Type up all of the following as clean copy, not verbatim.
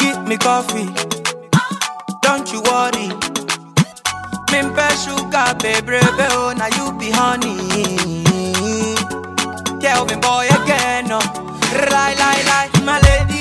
give me coffee. Don't you worry. Mimpe sugar, baby, oh, now you be honey. Kelvin boy again, no. Lie, my lady,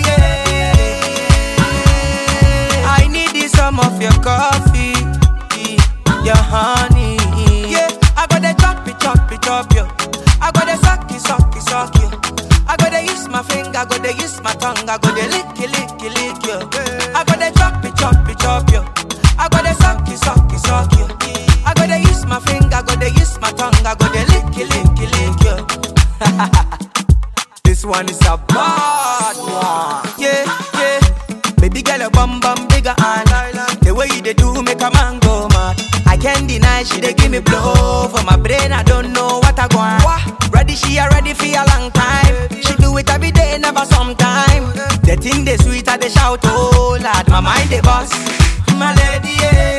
yeah. I need some of your coffee, your honey. Yeah, I gotta chop it, yo. I gotta suck you. I gotta use my finger, I gotta use my tongue, I gotta lick you. I gotta chop it, yo. I gotta suck you. I gotta use my finger, I gotta use my tongue, I gotta lick you. This one is a bad one. Yeah. Baby girl, your bum bigger and the way you they do make a man go mad. I can't deny she they give me blow for my brain. I don't know what I want. Ready, she already for a long time. She do it every day, never sometime. The thing they sweet, they shout, oh lad, my mind they bust. My lady,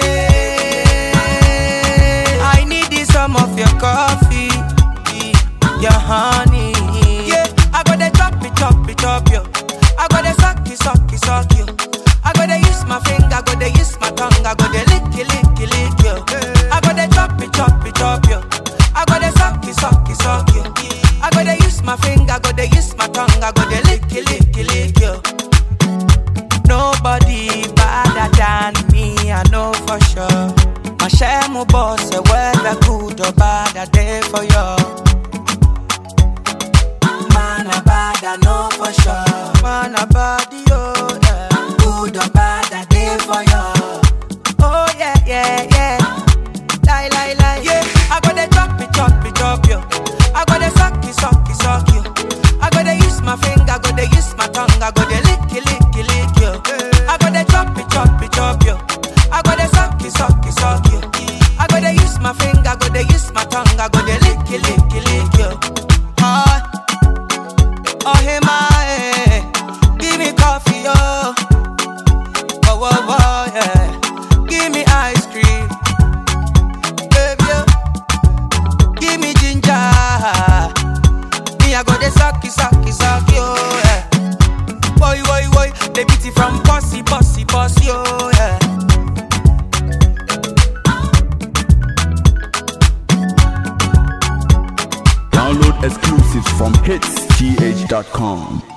yeah. I need some of your coffee, your honey. Yeah, I gotta chop it, yo. I gotta suck you. I gotta use my finger, I gotta use my tongue, I gotta lick you. I gotta chop it, yo. I gotta suck you. I gotta use my finger, I gotta use my tongue, I gotta lick you. Nobody better than me, I know for sure. My share my boss, whether good or bad, I there for you. Man, I bad, I know for sure. Man, I bad, yo, yeah. Good or bad, I there for you. Oh, yeah. Lie. Yeah, I gotta chop it, yo. I gotta suck you. I gotta use my finger, I gotta use my tongue, I gotta lick you. I gotta chop it, yo. I gotta suck you. I gotta use my finger, I gotta use my tongue, I gotta lick you. Oh, hey, my, give me coffee, yo. Oh, yeah. Give me ice cream, baby, yo. Give me ginger. Me, I gotta suck you, yeah. Boy, the beauty from bossy, yo, yeah. Download exclusives from hitsgh.com.